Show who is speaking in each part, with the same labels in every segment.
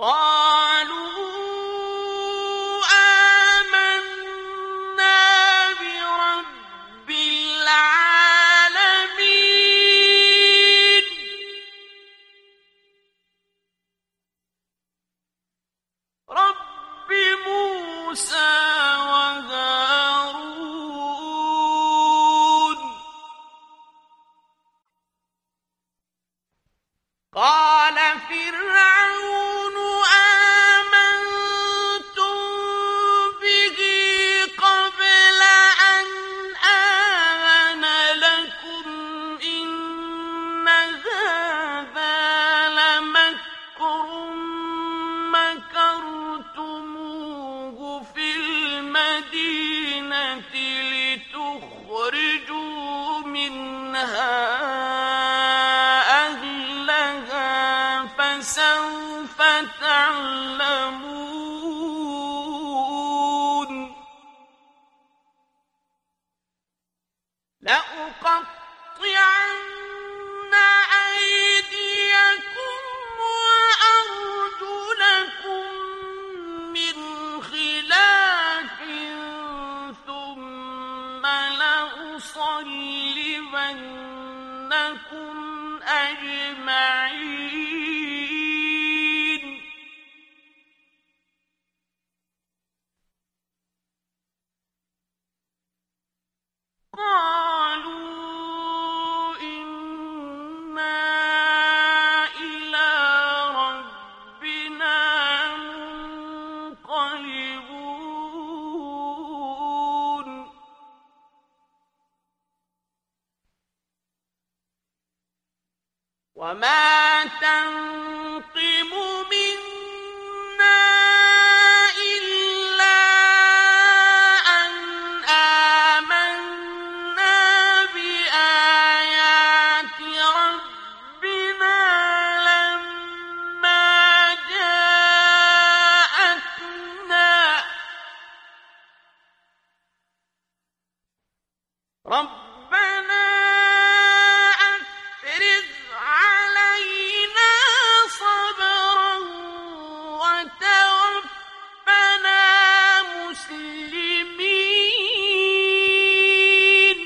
Speaker 1: قالوا آمنا برب العالمين رب موسى وهارون قال فرعون آمنتم به قبل أن آذن لكم إن هذا لمكر مكرتموه في المدينة لتخرجوا منها فسوف تعلمون لأقطعن أيديكم وأرجلكم من خلاف ثم لأصلبنكم أجمعين قالوا إنا إلى ربنا منقلبون وما تنقم منا إلا أن آمنا بآيات ربنا لما جاءتنا ربنا أفرغ علينا صبرا وتوفنا مسلمين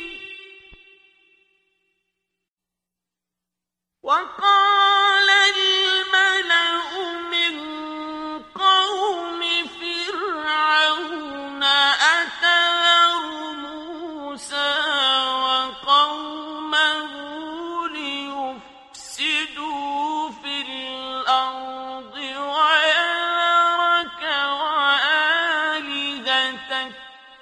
Speaker 1: وقال الملأ من قوم فرعون أتذر موسى وقومه ليفسدوا في الأرض ويذرك وآلهتك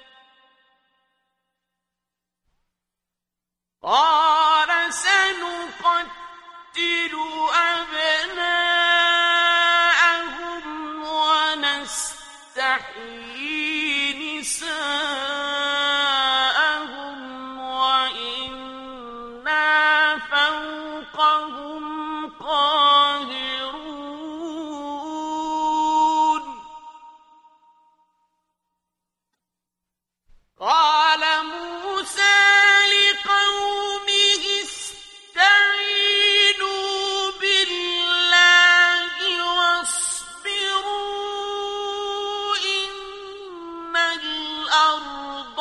Speaker 1: قال سنقتل أبناءهم ونستحيي نساءهم وإنا فوقهم قاهرون قال موسى لقومه استعينوا بالله واصبروا إن الأرض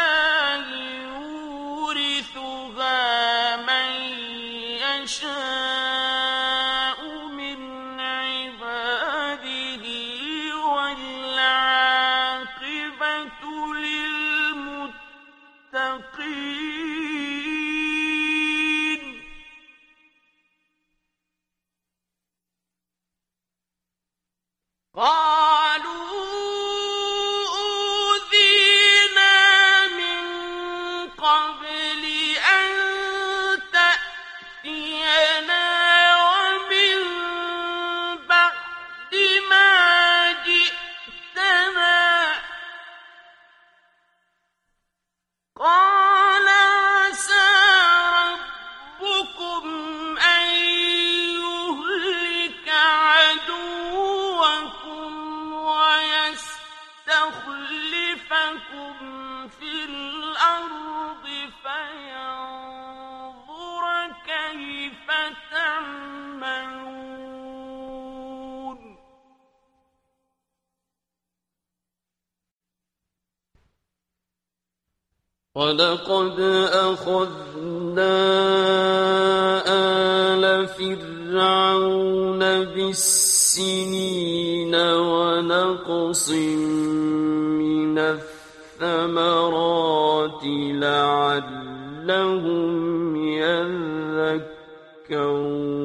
Speaker 1: لله يورثها من يشاء
Speaker 2: وَلَقَدْ أَخَذْنَا آلَ فِرْعَوْنَ بِالسِّنِينَ وَنَقْصٍ مِّنَ الثَّمَرَاتِ لَعَلَّهُمْ يَذَّكَّرُونَ